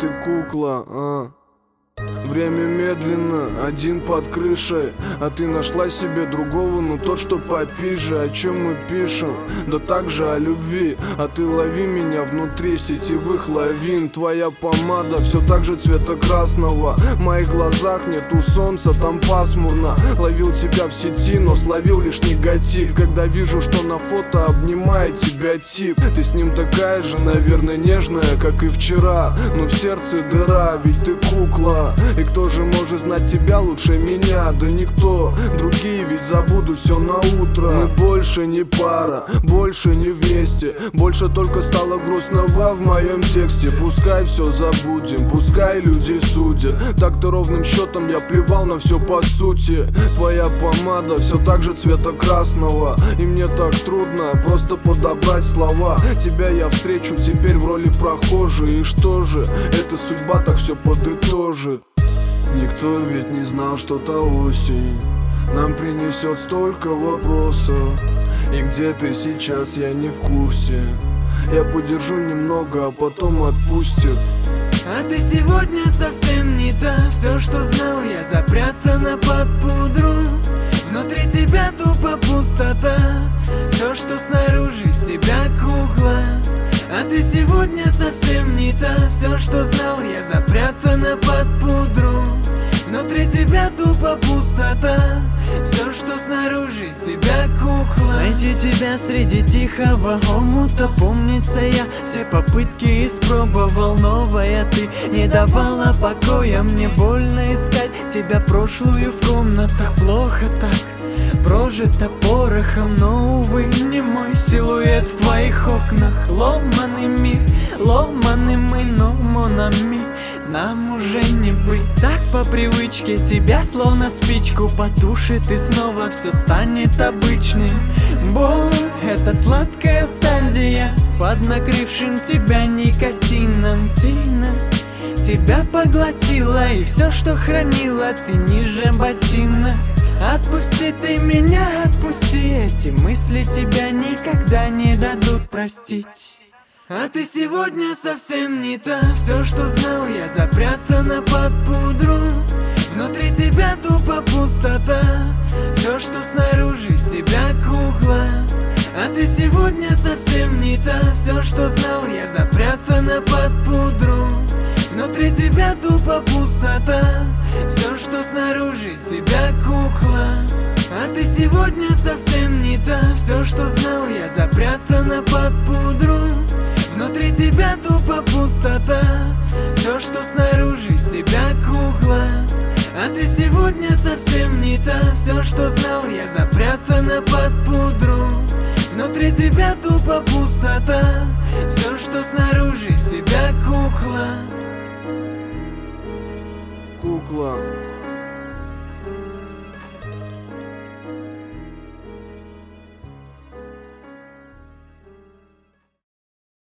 ты кукла, Время медленно, один под крышей, а ты нашла себе другого, но тот, что попиже. О чем мы пишем? Да так же о любви. А ты лови меня внутри сетевых лавин. Твоя помада все так же цвета красного. В моих глазах нету солнца, там пасмурно. Ловил тебя в сети, но словил лишь негатив. Когда вижу, что на фото обнимает тебя тип. Ты с ним такая же, наверное, нежная, как и вчера. Но в сердце дыра, ведь ты кукла. И кто же может знать тебя лучше меня? Да никто, другие ведь забудут все на утро. Мы больше не пара, больше не вместе. Больше только стало грустного в моем тексте. Пускай все забудем, пускай люди судят. Так-то ровным счетом я плевал на все по сути. Твоя помада все так же цвета красного. И мне так трудно просто подобрать слова. Тебя я встречу теперь в роли прохожей. И что же, эта судьба так все подытожит. Никто ведь не знал, что та осень нам принесет столько вопросов. И где ты сейчас, я не в курсе. Я подержу немного, а потом отпустит. А ты сегодня совсем не та. Все, что знал, я запрятана под пудру. Внутри тебя тупо пустота. Все, что снаружи тебя кукла. А ты сегодня совсем не та. Все, что знал, я запрятана под пудру. Внутри тебя тупо пустота. Все, что снаружи тебя кукла. Найти тебя среди тихого омута. Помнится, я все попытки испробовал. Новая ты не давала покоя. Мне больно искать тебя прошлую в комнатах. Плохо так, прожито порохом. Но, увы, не мой силуэт в твоих окнах. Ломаный мир, ломаный мы, но монами нам уже не быть. Так по привычке тебя словно спичку потушит. И снова все станет обычным. Боль — это сладкая стадия под накрывшим тебя никотином. Тина тебя поглотила, и все, что хранила, ты ниже ботинок. Отпусти ты меня, отпусти. Эти мысли тебя никогда не дадут простить. А ты сегодня совсем не та. Все, что знал, я запрятана под пудру. Внутри тебя тупо пустота. Все, что снаружи тебя кукла. А ты сегодня совсем не та. Все, что знал, я запрятана под пудру. Внутри тебя тупо пустота. Все, что снаружи тебя кукла. А ты сегодня совсем не та. Все, что знал, я запрятана под пудру. Внутри тебя тупо пустота. Все, что снаружи тебя кукла. А ты сегодня совсем не та. Все, что знал, я запрятана под пудру. Внутри тебя тупо пустота. Все, что снаружи тебя кукла. Кукла.